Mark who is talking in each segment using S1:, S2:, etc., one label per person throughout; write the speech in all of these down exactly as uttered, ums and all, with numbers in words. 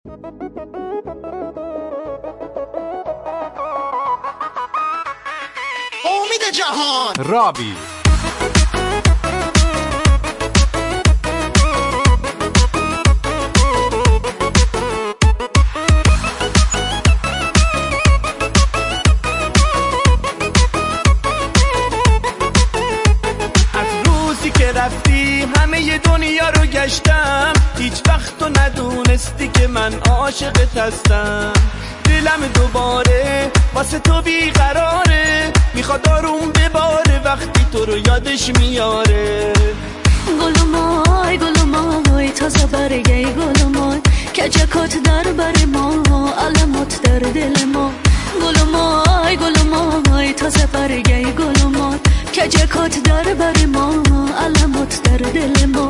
S1: امید جهان
S2: رابی
S3: رفتی همه دنیا رو گشتم، هیچ وقت تو ندونستی که من عاشقت هستم. دلم دوباره واسه تو بیقراره، میخواد آروم بباره وقتی تو رو یادش میاره.
S4: گلومای گلومای تازه برگی گلومای، کجکات در بر ما علمات در دل ما. گلومای گلومای تازه برگی گلومای، کجکات در بر ما علمات در دل ما.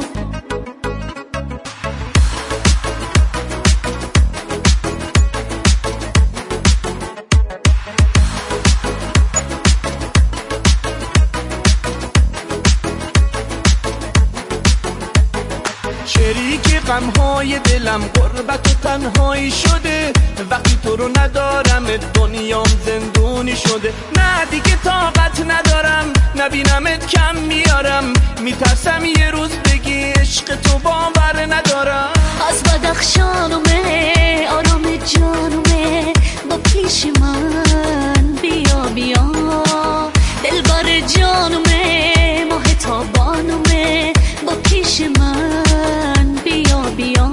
S3: شریک غمهای دلم غربت و تنهایی شده، وقتی تو رو ندارم دنیام زندونی شده. نه دیگه طاقت ندارم نبینمت کم میارم، میترسم یه روز بگی عشق تو باور ندارم.
S4: از بدخشانومه آرام جانومه، با پیش من بیا بیا. دلبر جانومه ماه تابانومه، با پیش من بیا بیا.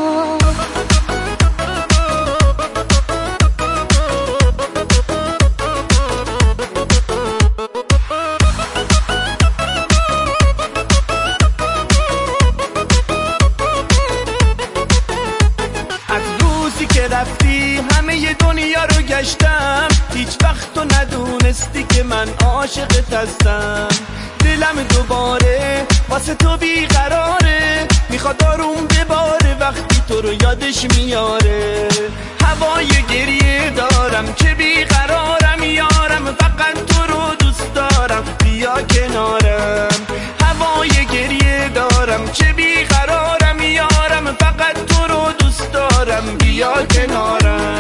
S3: که رفتی همه دنیا رو گشتم، هیچ وقت تو ندونستی که من عاشقت هستم. دلم دوباره واسه تو بیقراره، میخواد آروم بباره وقتی تو رو یادش میاره. هوای گریه دارم که بیقرارم یارم، فقط تو رو دوست دارم بیا کنارم. هوای گریه دارم که بیقرارم یارم، فقط تو رو دوست دارم بیا کنارم.